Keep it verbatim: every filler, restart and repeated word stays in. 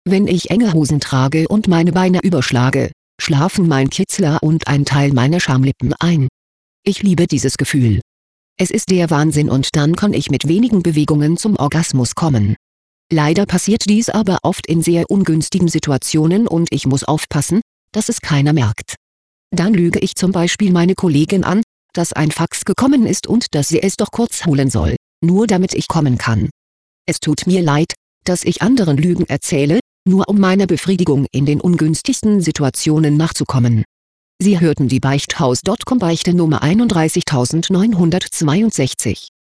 Wenn ich enge Hosen trage und meine Beine überschlage, schlafen mein Kitzler und ein Teil meiner Schamlippen ein. Ich liebe dieses Gefühl. Es ist der Wahnsinn und dann kann ich mit wenigen Bewegungen zum Orgasmus kommen. Leider passiert dies aber oft in sehr ungünstigen Situationen und ich muss aufpassen, dass es keiner merkt. Dann lüge ich zum Beispiel meine Kollegin an, dass ein Fax gekommen ist und dass sie es doch kurz holen soll, nur damit ich kommen kann. Es tut mir leid, dass ich anderen Lügen erzähle, nur um meiner Befriedigung in den ungünstigsten Situationen nachzukommen. Sie hörten die Beichthaus Punkt com Beichte Nummer einunddreißigtausendneunhundertzweiundsechzig.